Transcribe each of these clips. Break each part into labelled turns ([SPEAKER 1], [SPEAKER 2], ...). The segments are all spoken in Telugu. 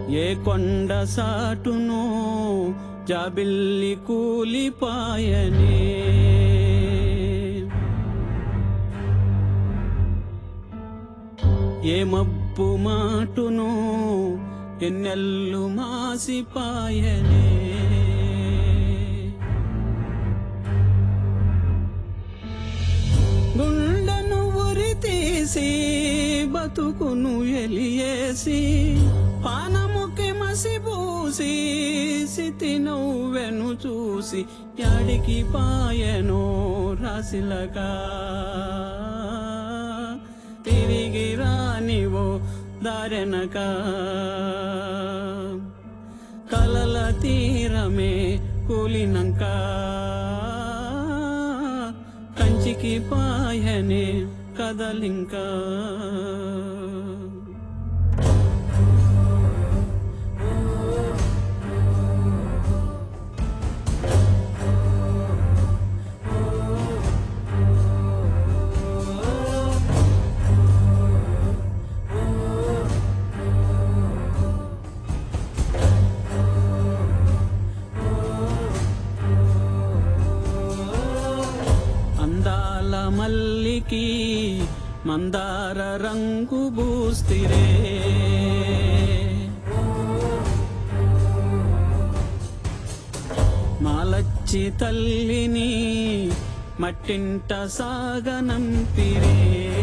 [SPEAKER 1] ఏ కొండ సాటునో జాబిల్లి కూలిపాయనే ఏ మబ్బు మాటునో ఎన్నెల్లు మాసిపాయనే గుండెను ఉరి తీసి బతుకును ఎలియేసి పానముకి మసిపూసి సితి నవ్వెను చూసి యాడికి పాయనో రాసిలక తిరిగి రానివో దారెనక కలల తీరమే కూలినంక కంచికి పాయనే కదలింకా అందాల మల్లికి మందార రంగు బూస్తిరే మాలచ్చి తల్లిని మట్టింట సాగనంపిరే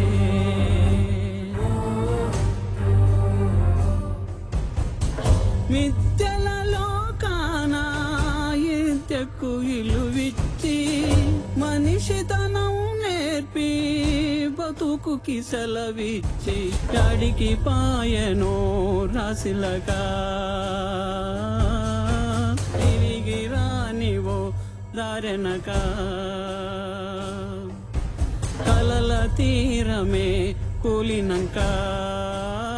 [SPEAKER 1] మిథ్యల లోకాన ఇద్దకు ఇలువిచ్చి మనిషితనం నేర్పి బతుకుకి సెలవిచ్చి యాడికి పాయనో రాసిలగా తిరిగి రానివో దారెనక కలల తీరమే కూలినంక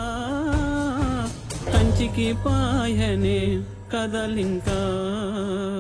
[SPEAKER 1] కంచికి పాయనే కదలింకా